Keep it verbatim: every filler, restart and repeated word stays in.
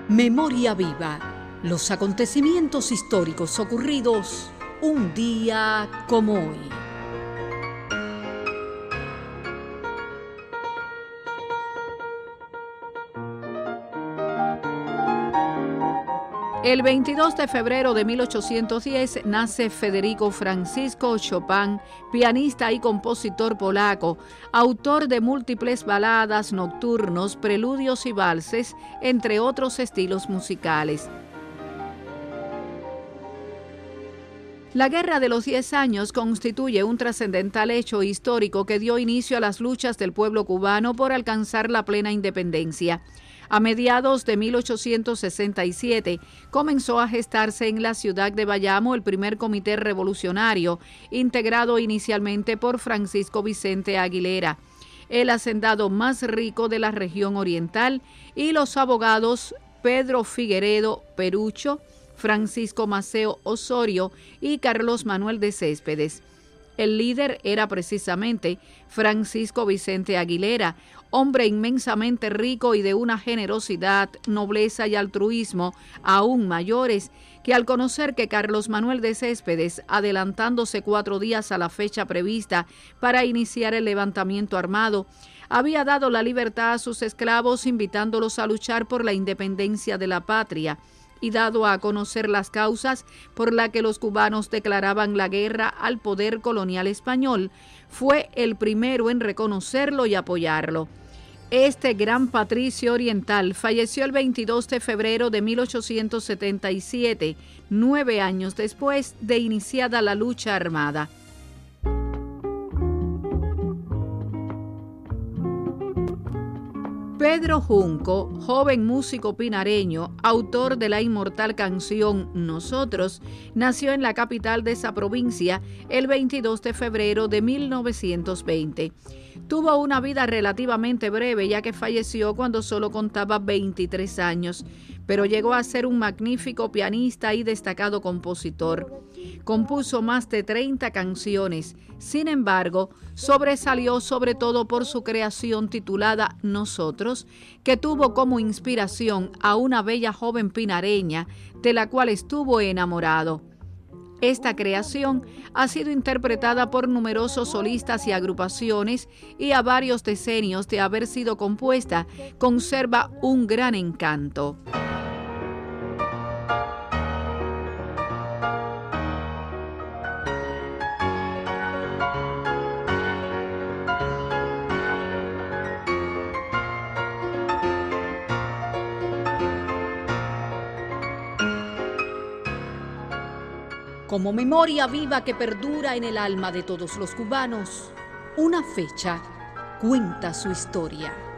Memoria viva. Los acontecimientos históricos ocurridos un día como hoy. El veintidós de febrero de mil ochocientos diez nace Federico Francisco Chopin, pianista y compositor polaco, autor de múltiples baladas, nocturnos, preludios y valses, entre otros estilos musicales. La Guerra de los Diez Años constituye un trascendental hecho histórico que dio inicio a las luchas del pueblo cubano por alcanzar la plena independencia. A mediados de mil ochocientos sesenta y siete comenzó a gestarse en la ciudad de Bayamo el primer comité revolucionario, integrado inicialmente por Francisco Vicente Aguilera, el hacendado más rico de la región oriental, y los abogados Pedro Figueredo Perucho, Francisco Maceo Osorio y Carlos Manuel de Céspedes. El líder era precisamente Francisco Vicente Aguilera, hombre inmensamente rico y de una generosidad, nobleza y altruismo aún mayores, que al conocer que Carlos Manuel de Céspedes, adelantándose cuatro días a la fecha prevista para iniciar el levantamiento armado, había dado la libertad a sus esclavos, invitándolos a luchar por la independencia de la patria, y dado a conocer las causas por las que los cubanos declaraban la guerra al poder colonial español, fue el primero en reconocerlo y apoyarlo. Este gran patricio oriental falleció el veintidós de febrero de mil ochocientos setenta y siete, nueve años después de iniciada la lucha armada. Pedro Junco, joven músico pinareño, autor de la inmortal canción Nosotros, nació en la capital de esa provincia el veintidós de febrero de mil novecientos veinte. Tuvo una vida relativamente breve, ya que falleció cuando solo contaba veintitrés años, pero llegó a ser un magnífico pianista y destacado compositor. Compuso más de treinta canciones. Sin embargo, sobresalió sobre todo por su creación titulada Nosotros, que tuvo como inspiración a una bella joven pinareña de la cual estuvo enamorado. Esta creación ha sido interpretada por numerosos solistas y agrupaciones, y a varios decenios de haber sido compuesta, conserva un gran encanto. Como memoria viva que perdura en el alma de todos los cubanos, una fecha cuenta su historia.